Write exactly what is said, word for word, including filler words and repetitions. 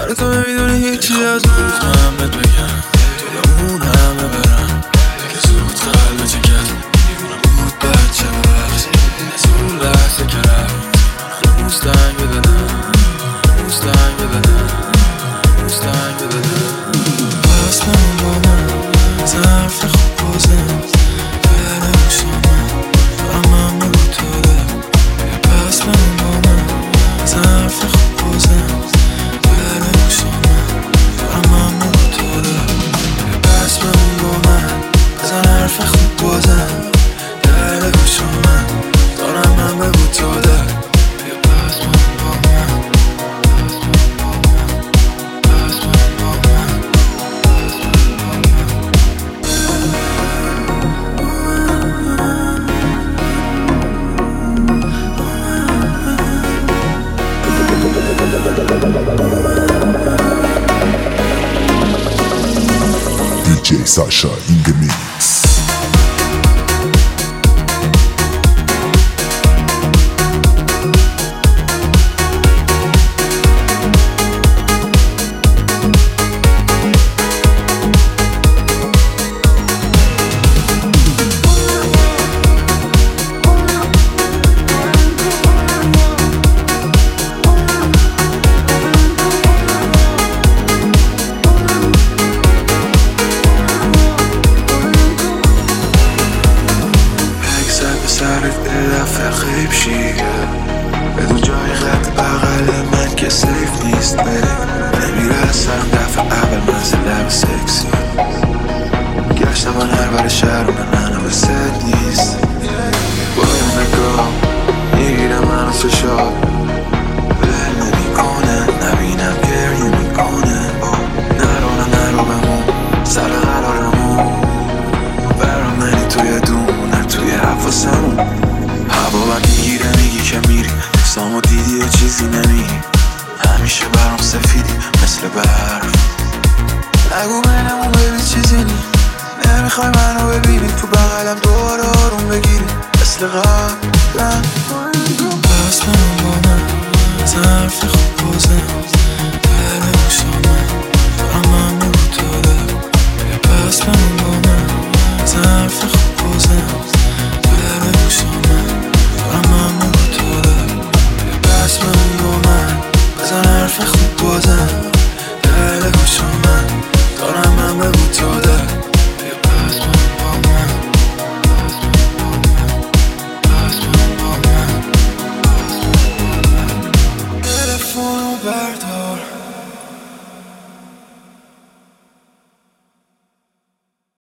برای تو نمیدونی هیچی از من من بهت بگم اون همه برم که زود قلب جگر دیوونه بود بچه ببخشی اون لحظه که رفت هنوز تنگ دلم هنوز تنگ دلم هنوز تنگ دلم پس من با من ظرف خوب بازم برم شما من بگو تو ده پس من با من ظرف خوب بازم برم شما من بگو تو ده پس من با من ظرف خوب بازم در گوش من دارم من بگو تو ده پس من با من پس من با من D J Sasha in the mix. سرت دفعه خیب شیه بدون جای خط بغل من که سیف نیست بره نمیرسم دفعه اول منزل لب سکسی گشتم من هر بر شهر من منو به ست نیست باید نگاه میگیرم منو فشار بل نمی کنه نبینم گریه میکنه نرو نه نرو بمون سر قرارمون برام منی توی دونه توی حفظمون هوا بد میگیره میگی که میری اسلامو دیدی و چیزی نمیگی همیشه برام سفیدی مثل برف نگو بینمون ببین چیزی نی نمیخوای منو ببینی تو بغلم دوباره آروم بگیری مثل قبلم پس من با من ظرف خوب بازم